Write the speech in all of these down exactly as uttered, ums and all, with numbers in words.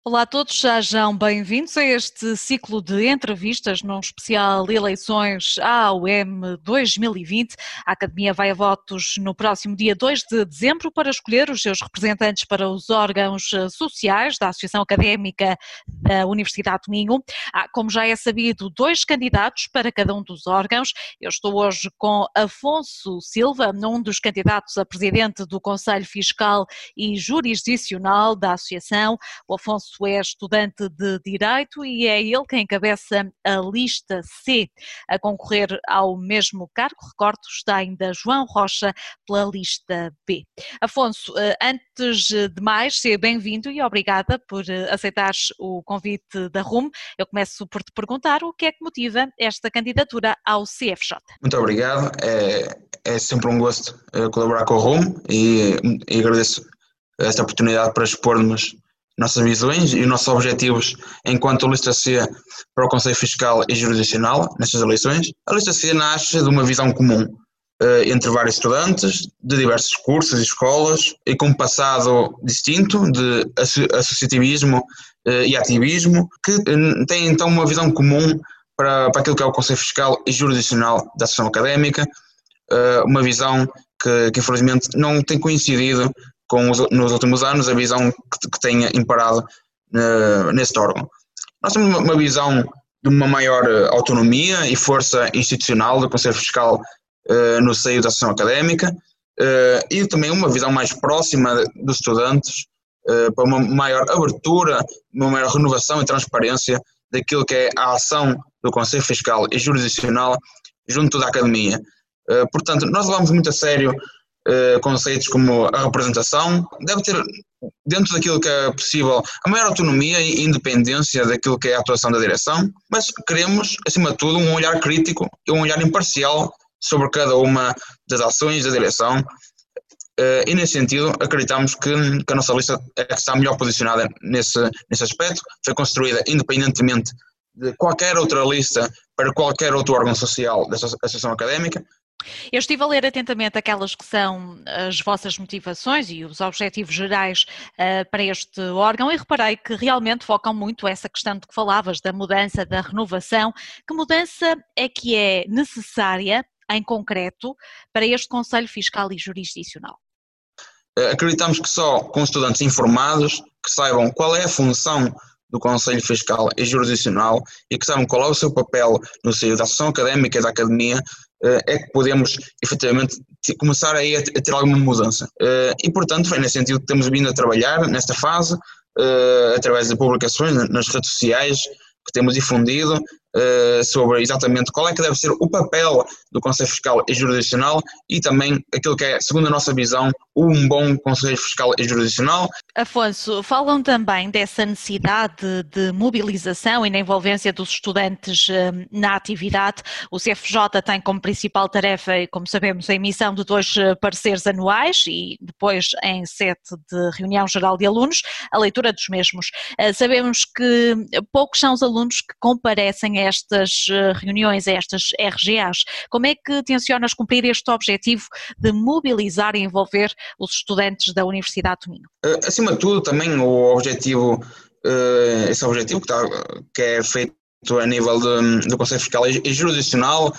Olá a todos, sejam bem-vindos a este ciclo de entrevistas num especial Eleições A U M dois mil e vinte. A Academia vai a votos no próximo dia dois de dezembro para escolher os seus representantes para os órgãos sociais da Associação Académica da Universidade do Minho. Há, como já é sabido, dois candidatos para cada um dos órgãos. Eu estou hoje com Afonso Silva, um dos candidatos a presidente do Conselho Fiscal e Jurisdicional da Associação. O Afonso é estudante de Direito e é ele quem encabeça a lista C. A concorrer ao mesmo cargo, recordo, está ainda João Rocha pela lista B. Afonso, antes de mais, seja bem-vindo e obrigada por aceitares o convite da R U M. Eu começo por te perguntar o que é que motiva esta candidatura ao C F J. Muito obrigado, é, é sempre um gosto colaborar com a R U M e, e agradeço esta oportunidade para expormos nossas visões e os nossos objetivos enquanto lista C para o Conselho Fiscal e Jurisdicional nestas eleições. A lista C nasce de uma visão comum eh, entre vários estudantes de diversos cursos e escolas e com um passado distinto de associativismo eh, e ativismo, que eh, tem então uma visão comum para, para aquilo que é o Conselho Fiscal e Jurisdicional da Associação Académica, eh, uma visão que, que infelizmente não tem coincidido com os, nos últimos anos, a visão que, que tem imparado uh, neste órgão. Nós temos uma, uma visão de uma maior autonomia e força institucional do Conselho Fiscal uh, no seio da Associação Académica uh, e também uma visão mais próxima dos estudantes uh, para uma maior abertura, uma maior renovação e transparência daquilo que é a ação do Conselho Fiscal e Jurisdicional junto da Academia. Uh, portanto, nós levamos muito a sério Uh, conceitos como a representação, deve ter dentro daquilo que é possível a maior autonomia e independência daquilo que é a atuação da direção, mas queremos, acima de tudo, um olhar crítico e um olhar imparcial sobre cada uma das ações da direção uh, e nesse sentido acreditamos que, que a nossa lista é que está melhor posicionada nesse, nesse aspecto, foi construída independentemente de qualquer outra lista para qualquer outro órgão social dessa associação académica. Eu estive a ler atentamente aquelas que são as vossas motivações e os objetivos gerais uh, para este órgão e reparei que realmente focam muito essa questão de que falavas, da mudança, da renovação. Que mudança é que é necessária, em concreto, para este Conselho Fiscal e Jurisdicional? Acreditamos que só com estudantes informados, que saibam qual é a função do Conselho Fiscal e Jurisdicional e que saibam qual é o seu papel no seio da Associação Académica e da Academia, é que podemos efetivamente começar aí a ter alguma mudança. E portanto foi nesse sentido que temos vindo a trabalhar nesta fase, através de publicações nas redes sociais que temos difundido sobre exatamente qual é que deve ser o papel do Conselho Fiscal e Jurisdicional e também aquilo que é, segundo a nossa visão, um bom Conselho Fiscal e Jurisdicional. Afonso, falam também dessa necessidade de mobilização e na envolvência dos estudantes na atividade. O C F J tem como principal tarefa, como sabemos, a emissão de dois pareceres anuais e depois em sete de reunião geral de alunos, a leitura dos mesmos. Sabemos que poucos são os alunos que comparecem a estas reuniões, a estas R G As. Como é que tencionas cumprir este objetivo de mobilizar e envolver os estudantes da Universidade do Minho? Acima de tudo, também o objetivo, esse objetivo que, está, que é feito a nível de, do Conselho Fiscal e Jurisdicional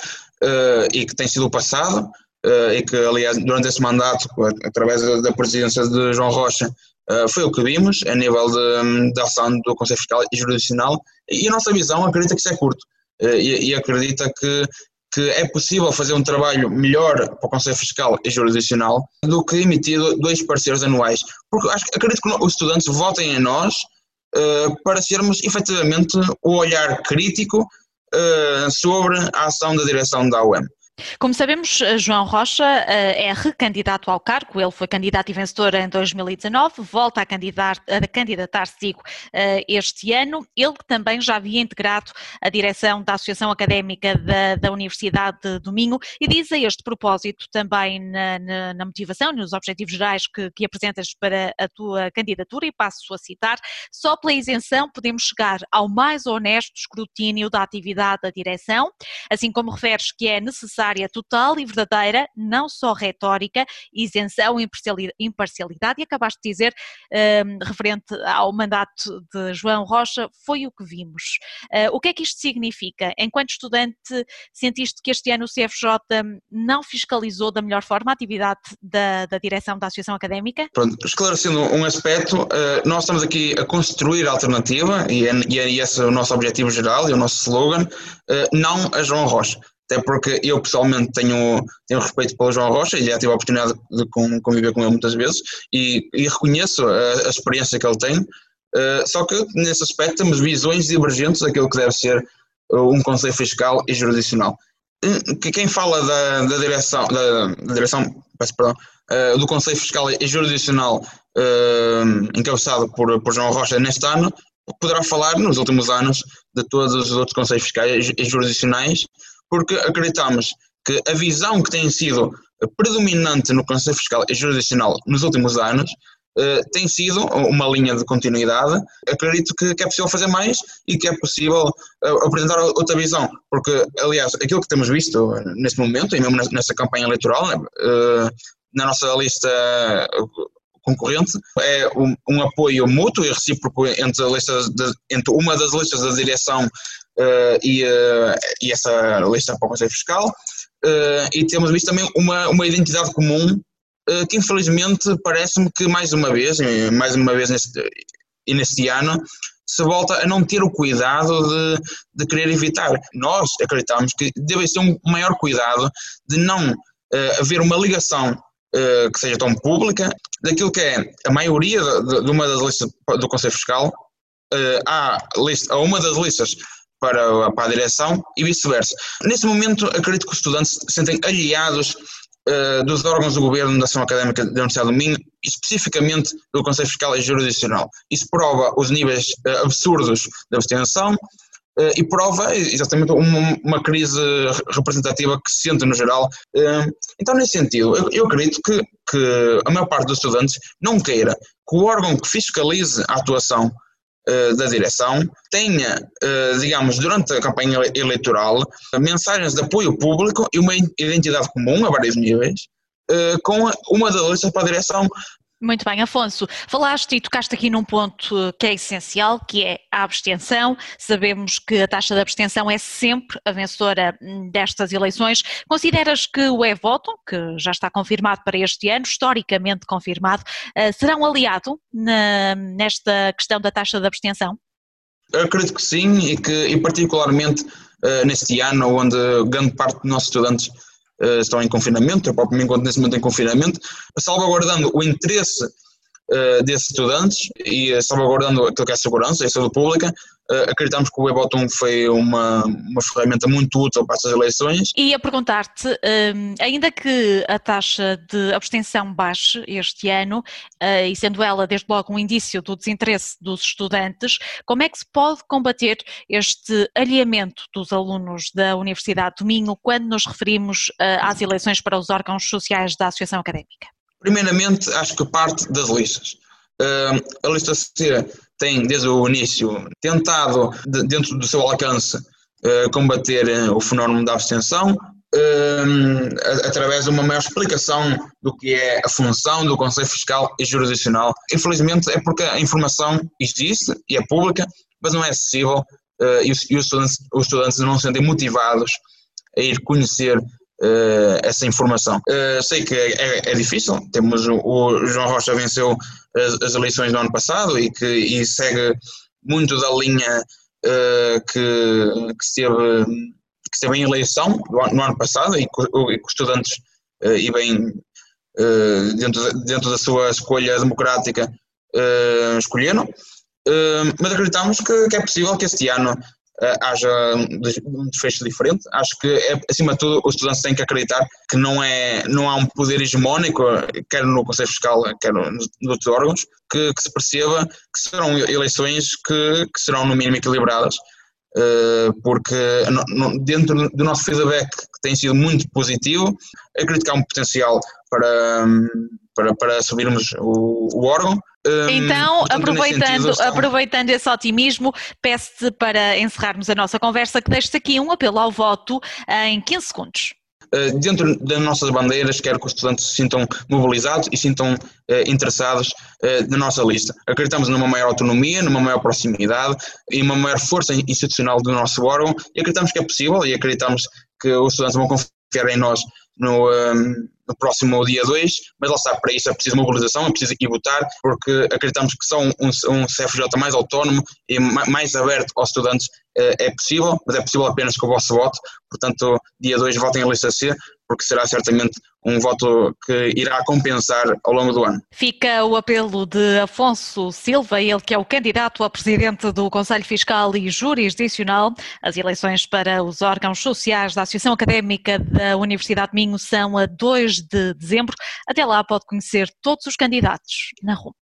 e que tem sido o passado, e que, aliás, durante esse mandato, através da presidência de João Rocha, foi o que vimos a nível de, de ação do Conselho Fiscal e Jurisdicional, e a nossa visão acredita que isso é curto, e, e acredita que que é possível fazer um trabalho melhor para o Conselho Fiscal e Jurisdicional do que emitir dois pareceres anuais. Porque acho, acredito que os estudantes votem em nós uh, para sermos efetivamente o olhar crítico uh, sobre a ação da direção da U E M. Como sabemos, João Rocha é recandidato ao cargo, ele foi candidato e vencedor em dois mil e dezanove, volta a candidatar-se candidatar digo, este ano. Ele também já havia integrado a direção da Associação Académica da, da Universidade do Minho e diz a este propósito também na, na, na motivação, nos objetivos gerais que, que apresentas para a tua candidatura, e passo a citar: só pela isenção podemos chegar ao mais honesto escrutínio da atividade da direção, assim como referes que é necessário necessária, total e verdadeira, não só retórica, isenção, imparcialidade, e acabaste de dizer, um, referente ao mandato de João Rocha, foi o que vimos. Uh, o que é que isto significa? Enquanto estudante, sentiste que este ano o C F J não fiscalizou da melhor forma a atividade da, da direção da Associação Académica? Pronto, esclarecendo um aspecto, nós estamos aqui a construir a alternativa e é, e é esse o nosso objetivo geral e o nosso slogan, não a João Rocha. Até porque eu pessoalmente tenho, tenho respeito pelo João Rocha e já tive a oportunidade de conviver com ele muitas vezes e, e reconheço a, a experiência que ele tem, só que nesse aspecto temos visões divergentes daquilo que deve ser um Conselho Fiscal e Jurisdicional. Quem fala da, da direção, da, da direção peço perdão, uh, do Conselho Fiscal e Jurisdicional uh, encabeçado por, por João Rocha neste ano, poderá falar nos últimos anos de todos os outros Conselhos Fiscais e Jurisdicionais, porque acreditamos que a visão que tem sido predominante no Conselho Fiscal e Jurisdicional nos últimos anos Uh, tem sido uma linha de continuidade. Acredito que, que é possível fazer mais e que é possível uh, apresentar outra visão, porque, aliás, aquilo que temos visto neste momento, e mesmo nesta campanha eleitoral, uh, na nossa lista concorrente, é um, um apoio mútuo e recíproco entre, a lista de, entre uma das listas da direção uh, e, uh, e essa lista para o Conselho Fiscal, uh, e temos visto também uma, uma identidade comum que infelizmente parece-me que mais uma vez, mais uma vez neste, e neste ano, se volta a não ter o cuidado de, de querer evitar. Nós acreditamos que deve ser um maior cuidado de não uh, haver uma ligação uh, que seja tão pública daquilo que é a maioria de, de uma das listas do Conselho Fiscal uh, à lista, a uma das listas para, para a direção e vice-versa. Nesse momento acredito que os estudantes se sentem aliados Uh, dos órgãos do Governo da Ação Académica da Universidade do Minho, especificamente do Conselho Fiscal e Jurisdicional. Isso prova os níveis uh, absurdos de abstenção uh, e prova exatamente uma, uma crise representativa que se sente no geral. Uh, então, nesse sentido, eu, eu acredito que, que a maior parte dos estudantes não queira que o órgão que fiscalize a atuação Uh, da direção tenha, uh, digamos, durante a campanha eleitoral, mensagens de apoio público e uma identidade comum a vários níveis, uh, com uma das listas para a direção. Muito bem, Afonso, falaste e tocaste aqui num ponto que é essencial, que é a abstenção. Sabemos que a taxa de abstenção é sempre a vencedora destas eleições. Consideras que o é-voto, que já está confirmado para este ano, historicamente confirmado, será um aliado na, nesta questão da taxa de abstenção? Eu acredito que sim, e que e particularmente uh, neste ano, onde grande parte dos nossos estudantes Uh, estão em confinamento, eu próprio me encontro nesse momento em confinamento, salvaguardando o interesse uh, desses estudantes e uh, salvaguardando aquilo que é a segurança e a saúde pública, uh, acreditamos que o e-voto foi uma, uma ferramenta muito útil para estas eleições. E a perguntar-te, um, ainda que a taxa de abstenção baixe este ano, uh, e sendo ela desde logo um indício do desinteresse dos estudantes, como é que se pode combater este alinhamento dos alunos da Universidade do Minho quando nos referimos uh, às eleições para os órgãos sociais da Associação Académica? Primeiramente, acho que parte das listas. Uh, a lista C tem, desde o início, tentado, de, dentro do seu alcance, uh, combater uh, o fenómeno da abstenção, uh, através de uma maior explicação do que é a função do Conselho Fiscal e Jurisdicional. Infelizmente, é porque a informação existe e é pública, mas não é acessível, uh, e, os, e os, estudantes, os estudantes não se sentem motivados a ir conhecer Uh, essa informação. Uh, sei que é, é difícil, temos o, o João Rocha venceu as, as eleições do ano passado e que e segue muito da linha uh, que, que, esteve, que esteve em eleição no, no ano passado e que, e que os estudantes uh, e bem uh, dentro, dentro da sua escolha democrática uh, escolheram, uh, mas acreditamos que, que é possível que este ano Uh, haja um desfecho diferente. Acho que, é, acima de tudo, os estudantes têm que acreditar que não, é, não há um poder hegemónico, quer no Conselho Fiscal, quer nos, nos outros órgãos, que, que se perceba que serão eleições que, que serão no mínimo equilibradas, uh, porque no, no, dentro do nosso feedback, que tem sido muito positivo, acredito que há um potencial para, para, para subirmos o, o órgão. Então, Portanto, aproveitando, sentido, aproveitando esse otimismo, peço-te para encerrarmos a nossa conversa que deixes aqui um apelo ao voto em quinze segundos. dentro das nossas bandeiras, quero que os estudantes se sintam mobilizados e sintam interessados na nossa lista. Acreditamos numa maior autonomia, numa maior proximidade e uma maior força institucional do nosso órgão e acreditamos que é possível e acreditamos que os estudantes vão confiar em nós no, um, no próximo dia dois, mas lá está, para isso é preciso mobilização, é preciso ir votar, porque acreditamos que só um, um C F J mais autónomo e mais aberto aos estudantes é possível, mas é possível apenas com o vosso voto. Portanto, dia dois votem a lista C, porque será certamente um voto que irá compensar ao longo do ano. Fica o apelo de Afonso Silva, ele que é o candidato a presidente do Conselho Fiscal e Jurisdicional. As eleições para os órgãos sociais da Associação Académica da Universidade de Minho são a dois de dezembro. Até lá pode conhecer todos os candidatos na rua.